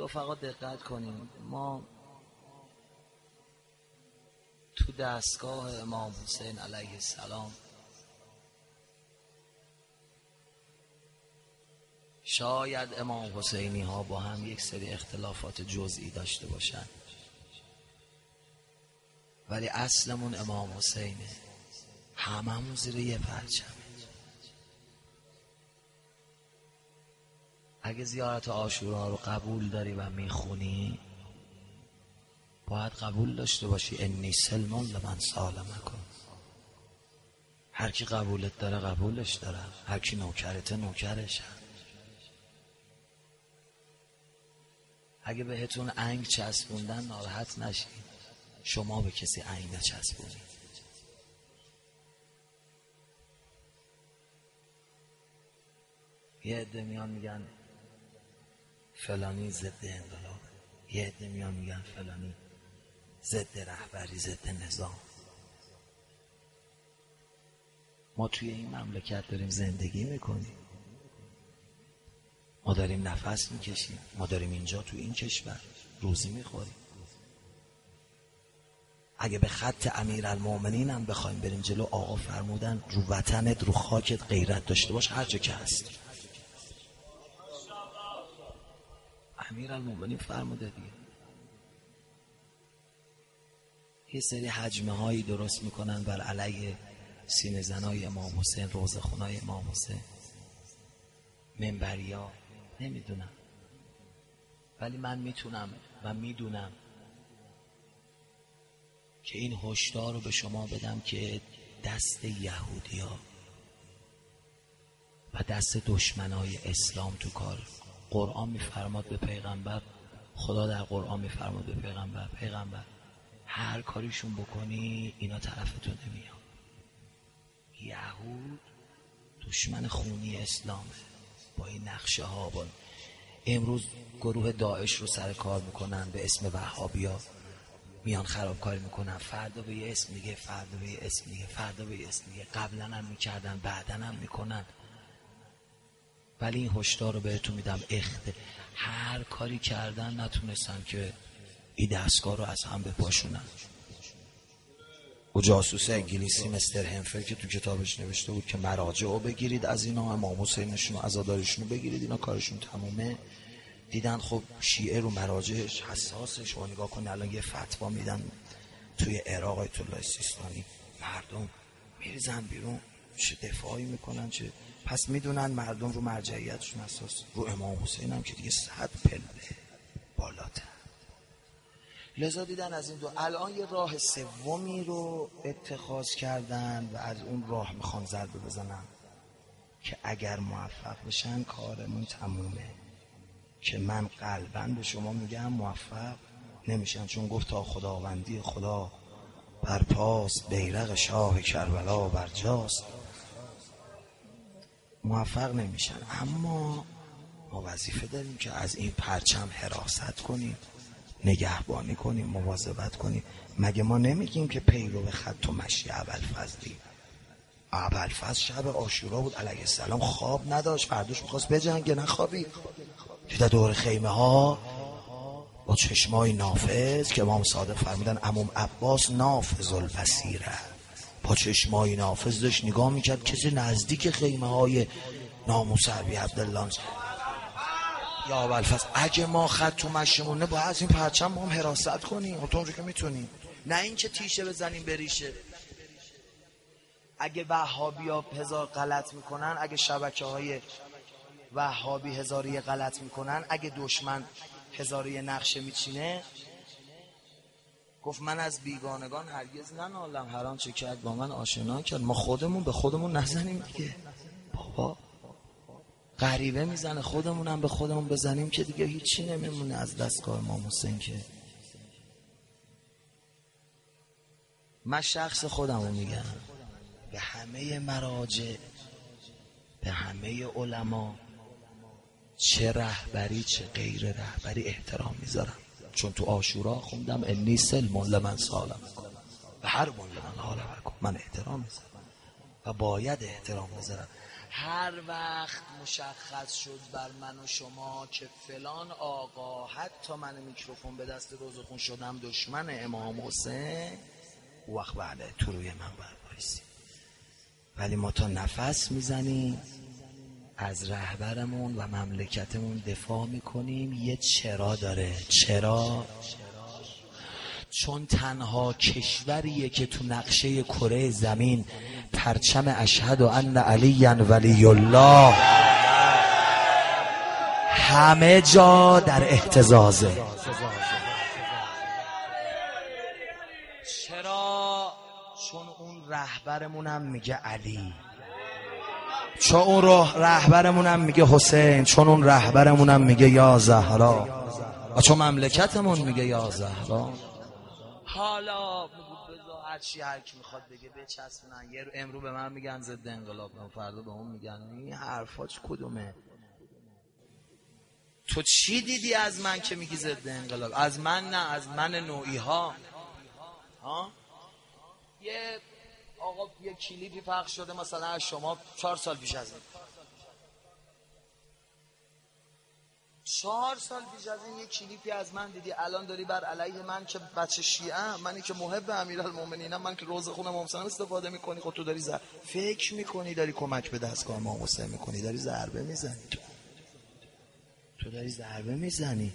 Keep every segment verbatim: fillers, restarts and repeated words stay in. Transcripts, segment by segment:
رفقا دقت کنیم، ما تو دستگاه امام حسین علیه السلام شاید امام حسینی ها با هم یک سری اختلافات جزئی داشته باشن، ولی اصلمون امام حسینه، هممون زیر یه پرچم. اگه زیارت عاشورا رو قبول داری و میخونی، باید قبول داشته باشی انی سلمان لمن سالمکم. هر کی قبولت داره قبولش داره، هر کی نوکرته نوکرشه. اگه بهتون انگ چسبوندن ناراحت نشید، شما به کسی انگ نچسبونید. یه عده میان میگن فلانی ضد انقلاب، یه عده میان میگن فلانی ضد رهبری، ضد نظام. ما توی این مملکت داریم زندگی میکنیم، ما داریم نفس میکشیم، ما داریم اینجا تو این کشور روزی میخوریم. اگه به خط امیرالمومنین هم بخوایم بریم جلو، آقا فرمودن رو وطنت رو خاکت غیرت داشته باش هر جا که هست. امیرالمومنین فرموده دیگه. یه سری حجمه هایی درست میکنن بر علیه سینه زنای امام حسین، روزه خونای امام حسین، منبری ها، نمیدونم، ولی من میتونم و میدونم که این هشدار رو به شما بدم که دست یهودی ها و دست دشمنای اسلام تو کار. قرآن میفرماد به پیغمبر، خدا در قرآن میفرماد به پیغمبر، پیغمبر هر کاریشون بکنی اینا طرفتون نمیان. یهود دشمن خونی اسلامه با این نقشه ها. با امروز گروه داعش رو سر کار میکنن به اسم وهابیا، میان خرابکاری میکنن، فردا به یه اسم دیگه، فردا به یه اسم دیگه، فردا به یه اسم دیگه. قبلا هم میکردن، بعدا هم میکنن. ولی این هشدار رو بهتون میدم، اخت هر کاری کردن نتونستن که این دستگاه رو از هم بپاشونن. و جاسوس انگلیسی مستر هنفر که تو کتابش نوشته بود که مراجع رو بگیرید از اینا، امام حسینشون و عزادارشون رو بگیرید، اینا کارشون تمومه. دیدن خب شیعه رو مراجعش حساسش، و نگاه کن الان یه فتوا میدن توی عراق آیت الله سیستانی، مردم میریزن بیرون، چه دفاعی میکنن، چه پس میدونن مردم رو مرجعیتشون اساس رو امام حسین هم که دیگه صد پله بالاتر. لذا دیدن از این دو الان یه راه سومی رو اتخاذ کردن و از اون راه میخوان ضربه بزنن که اگر موفق بشن کارمون تمومه. که من قلباً به شما میگم موفق نمیشن، چون گفت تا خداوندی خدا برپاست، بیرق شاه کربلا برجاست. موفق نمیشن، اما ما وظیفه داریم که از این پرچم حراست کنیم، نگهبانی کنیم، مواظبت کنیم. مگه ما نمیگیم که پیرو خط و مشی ابوالفضلی؟ ابوالفضل شب عاشورا بود علیه السلام، خواب نداشت، فرداش میخواست بجنگه، نخوابید. دیده دور خیمه ها با چشمای نافذ که امام صادق فرمودن عموم عباس نافذ البصیره، با چشمای نافذ داشت نگاه میکرد کسی نزدیک خیمه های ناموس ابی عبدالله. یا ابوالفضل اگه ما خط تو مشمونه باید از این پرچم ما هم حراست کنیم، اونطور که میتونیم، نه این که تیشه بزنیم بریشه. اگه وهابی ها هزار غلط میکنن، اگه شبکه های وهابی هزاری غلط میکنن، اگه دشمن هزاری نقشه میچینه، گفت من از بیگانگان هرگز ننالم، هر آنچه کرد با من آشنا کرد. ما خودمون به خودمون نزنیم دیگه بابا، غریبه میزنه، خودمون هم به خودمون بزنیم که دیگه هیچی نمیمونه از دستگاه امام حسین. که من شخص خودمو میگم، به همه مراجع، به همه علما، چه رهبری چه غیر رهبری احترام میذارم، چون تو عاشورا خوندم انی سلم لمن سالمکم و هر من لمن حاربکم. من احترام میذارم و باید احترام بذارم. هر وقت مشخص شد بر من و شما که فلان آقا حتی من میکروفون به دست روزخون شدم دشمن امام حسین، او وقت بله تو روی من بربایستی. ولی ما تا نفس میزنیم از رهبرمون و مملکتمون دفاع میکنیم. یه چرا داره. چرا؟ چون تنها کشوریه که تو نقشه کره زمین پرچم اشهد ان علی ولی الله همه جا در اهتزازه. چرا؟ چون اون رهبرمونم میگه علی، چون اون رهبرمونم میگه حسین، چون اون رهبرمونم میگه یا زهرا، و چون مملکتمون میگه یا زهرا. حالا هر چی هر کی میخواد بگه بچسبونن. یه رو امرو به من میگن ضد انقلاب، فردا به اون میگن. این حرفا کدومه؟ تو چی دیدی از من که میگی ضد انقلاب؟ از من نه، از من نوعی ها. ها یه آقا یه کلیپی پخش شده مثلا از شما چهار سال پیش از این، چهار سال پیش از این یه کلیپی از من دیدی، الان داری بر علیه من که بچه شیعه، منی که محب امیرالمومنینم، من که روز خون امام حسین استفاده میکنی. خود تو داری زر... فکر میکنی داری کمک به دستگاه امام حسین میکنی، داری ضربه میزنی. تو تو داری ضربه میزنی.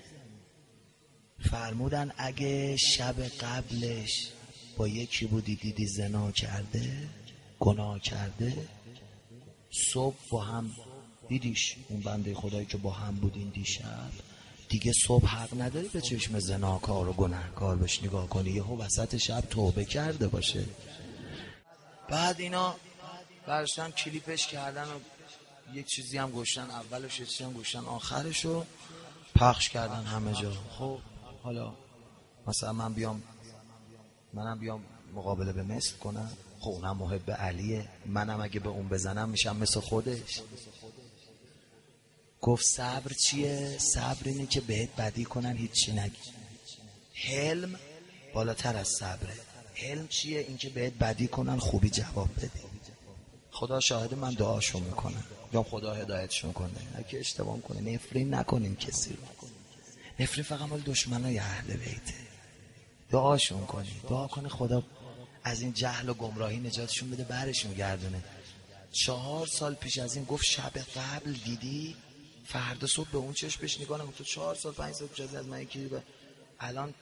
فرمودن اگه شب قبلش با یکی بودی دیدی زنا کرده، گناه کرده، صبح با هم دیدیش، اون بنده خدایی که با هم بودین دیشب، دیگه صبح حق نداری به چشم زناکار و گناهکار بهش نگاه کنی، یهو وسط شب توبه کرده باشه. بعد اینا برشتن کلیپش کردن و یک چیزی هم گوشتن اولش، یک چیزی هم گوشتن آخرشو پخش کردن همه جا. خب حالا مثلا من بیام منم بیام مقابله به مثل کنم، خب اونم محب علیه، منم اگه به اون بزنم میشم مثل خودش. گفت صبر چیه؟ صبر اینه که بهت بدی کنن هیچی نگی. حلم بالاتر از صبره. حلم چیه؟ این که بهت بدی کنن خوبی جواب بدی. خدا شاهد من دعاشون میکنم، یا خدا هدایتشون کنه. اگه اشتباه کنه نفرین نکنیم کسی رو. نفرین فقط مال دشمنای اهل بیته. دعاشون کنی، دعا کنه خدا از این جهل و گمراهی نجاتشون بده، برشون گردونه. چهار سال پیش از این گفت شب قبل دیدی، فردا صبح به اون چشمش نگاه نکن. تو چهار سال پنج سال پیش از این از من یکی به الان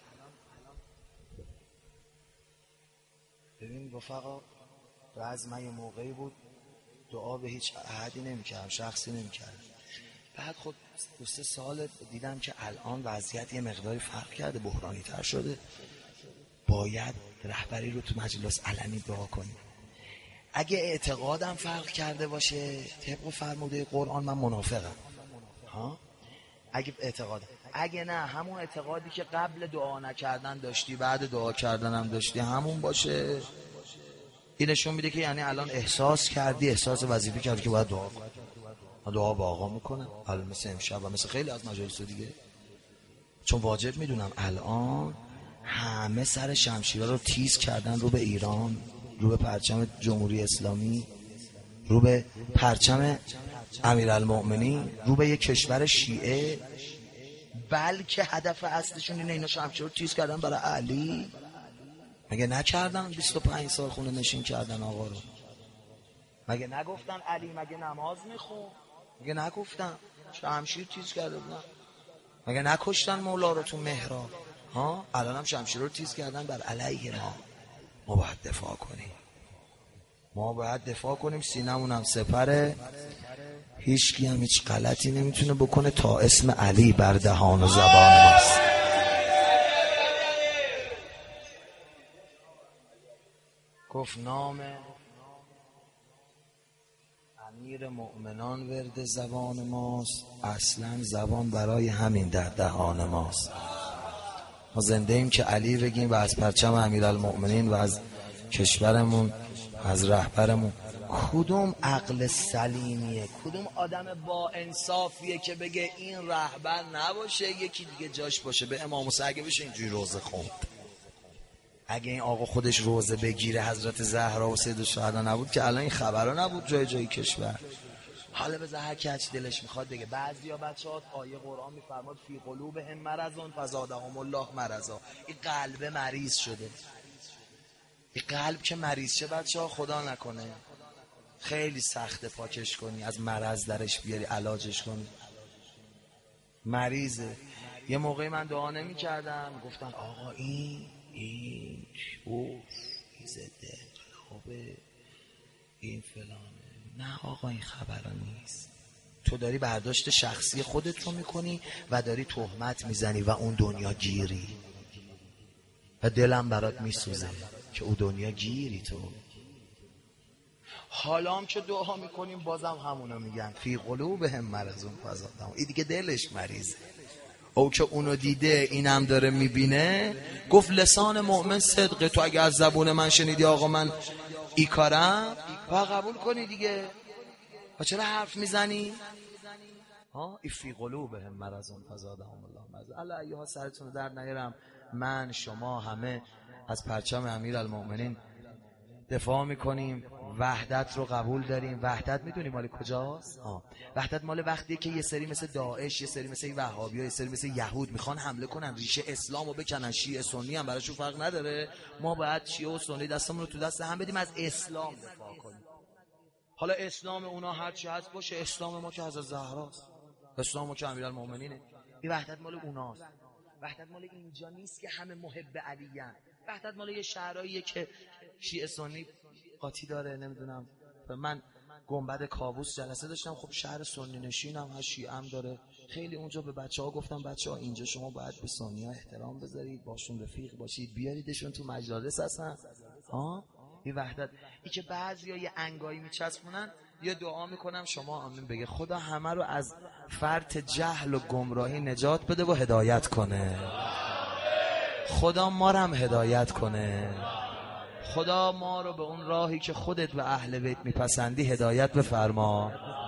ببین رفقا، بعض من یه موقعی بود دعا به هیچ احدی نمی‌کردم، شخصی نمی‌کردم. بعد خود دو سه سال دیدم که الان وضعیت یه مقداری فرق کرده، بحرانی تر شده، باید رهبری رو تو مجلس علنی دعا کنیم. اگه اعتقادم فرق کرده باشه طبق فرموده قرآن من منافقم. ها اگه اعتقاد، اگه نه همون اعتقادی که قبل دعا نکردن داشتی بعد دعا کردن هم داشتی همون باشه، این نشون میده که یعنی الان احساس کردی، احساس وظیفه کردی که باید دعا کنی. من دعا با آقا میکنم الان مثل امشب و مثل خیلی از مجالس دیگه، چون واجب میدونم الان همه سر شمشیرها رو تیز کردن رو به ایران، رو به پرچم جمهوری اسلامی، رو به پرچم امیرالمؤمنین، رو به یک کشور شیعه، بلکه هدف اصلشون اینه اینا شمشیر رو تیز کردن برای علی. مگه نکردن بیست و پنج سال خونه نشین کردن آقا رو؟ مگه نگفتن علی مگه نماز میخون؟ مگه نگفتن شمشیر تیز کرده بودن؟ مگه نکشتن مولا رو تو محراب؟ ها الان هم شمشیر رو تیز کردن بر علیه ما. ما باید دفاع کنیم، ما باید دفاع کنیم، سینمون هم سپره، هیچ کی هم هیچ غلطی نمیتونه بکنه تا اسم علی بر دهان و زبان ماست. گفت نام امیر مؤمنان ورد زبان ماست، اصلا زبان برای همین در دهان ماست. ما زنده ایم که علی بگیم و از پرچم امیرالمؤمنین و از کشورمون از رهبرمون. کدوم عقل سلیمیه، کدوم آدم با انصافیه که بگه این رهبر نباشه یکی دیگه جاش باشه؟ به امام حسین اگه بشه اینجوری روزه خوند، اگه این آقا خودش روزه بگیره حضرت زهرا و سید الشهدا نبود که الان این خبرها نبود جای جای کشور. حالا بذار هر کی هرچی دلش میخواد بگه. بعضیا بچه‌ها آیه قرآن میفرماد فی قلوبهم مرض فزادهم الله مرضا. این قلب مریض شده. این قلب که مریض شه بچه‌ها خدا نکنه خیلی سخته پاکش کنی، از مرض درش بیاری علاجش کنی. مریضه. یه موقعی من دعا نمی کردم گفتن آقا این این اوف این زده خوبه این فلانه. نه آقا این خبران نیست. تو داری برداشت شخصی خودت رو میکنی و داری تهمت میزنی و اون دنیا گیری و دلم برات میسوزه که اون دنیا گیری تو. حالا هم که دعا میکنیم بازم همونو میگن فی قلوبهم مرض فزادهم. این دیگه دلش مریضه. او که اونو دیده اینم داره میبینه گفت لسان مؤمن صدقه. تو اگه از زبون من شنیدی آقا من ای کارم باید قبول کنی دیگه. و چرا حرف میزنی؟ ها ای فی قلوبهم مرض فزادهم الله مرض. الله ایها سرتون رو در نیارم. من شما همه از پرچم امیرالمؤمنین دفاع میکنیم. وحدت رو قبول داریم. وحدت میدونی مال کجاست؟ آه. وحدت مال وقتیه که یه سری مثل داعش، یه سری مثل وهابی‌ها، یه سری مثل یهود میخوان حمله کنن ریشه اسلامو بکنن. شیعه سنی هم براشون فرق نداره. ما باید شیعه و سنی دستمون رو تو دست هم بدیم از اسلام دفاع کنیم. حالا اسلام اونا هر چی هست باشه، اسلام ما که حضرت زهراست، اسلام ما که امیرالمؤمنینه. این وحدت مال اوناست. وحدت مال اینجا نیست که همه محب علیان. وحدت مال یه شهراییه که شیعه سنی قاطی داره. نمیدونم من گنبد کابوس جلسه داشتم. خب شهر سنی نشینم هست، شیعه هم داره. خیلی اونجا به بچه‌ها گفتم بچه‌ها اینجا شما باید به سنی‌ها احترام بذارید، باشون رفیق باشید، بیاریدشون تو مجالس هستن. ها این وحدت. این که بعضیا یه انگایی میچسبونن. یه دعا میکنم شما آمین بگه خدا همه رو از فرط جهل و گمراهی نجات بده و هدایت کنه. خدا ما رو هم هدایت کنه. خدا ما رو به اون راهی که خودت و اهل بیت میپسندی هدایت بفرما.